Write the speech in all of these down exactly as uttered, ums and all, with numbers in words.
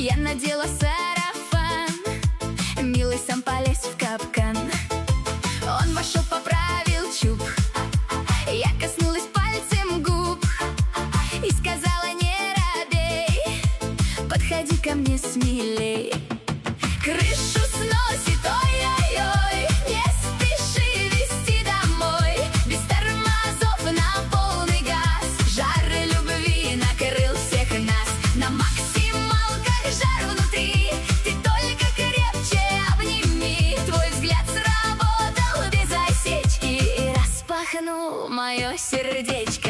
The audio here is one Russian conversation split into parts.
Я надела сарафан, милый сам полез в капкан. Он вошел, поправил чуб, я коснулась пальцем губ и сказала: не робей, подходи ко мне смелей. Крышу сносит, ой-ой-ой, не спеши везти домой. Без тормозов на полный газ, жар любви накрыл всех нас. На максималках жар внутри, ты только крепче обними. Твой взгляд сработал без осечки и распахнул мое сердечко.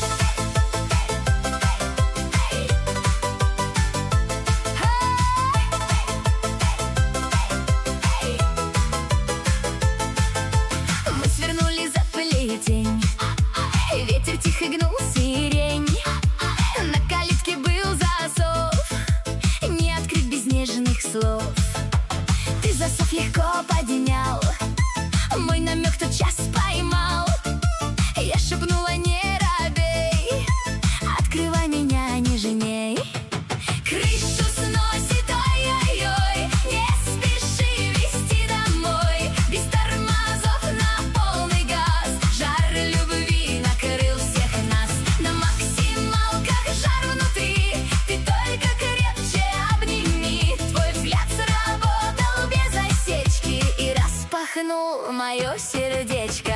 Ветер тихо гнул сирень, на калитке был засов, не открыть без нежных слов. Ты засов легко поднял, мой намек тотчас поймал. Я шепнула: не робей, открывай меня нежней. Крышу сносит, ой-ой-ой, не спеши везти домой. Без тормозов на полный газ, жар любви накрыл всех нас. На максималках жар внутри, ты только крепче обними. Твой взгляд сработал без осечки и распахнул мое сердечко.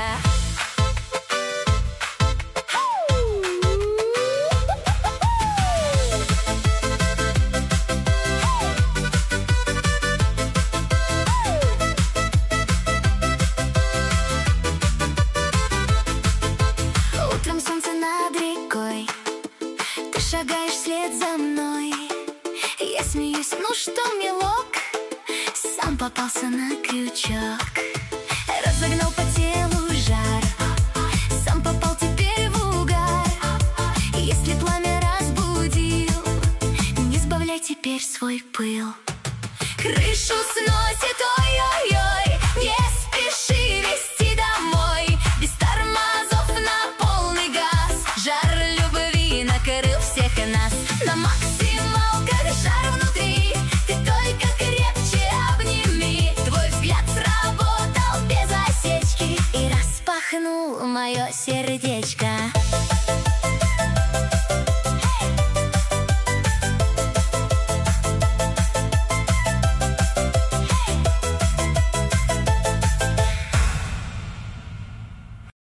Утром солнце над рекой, ты шагаешь вслед за мной. Я смеюсь: ну что, милок, сам попался на крючок. Разогнал по телу жар, сам попал теперь в угар. Если пламя разбудил, не сбавляй теперь свой пыл. Крышу сносит, ой-ой-ой,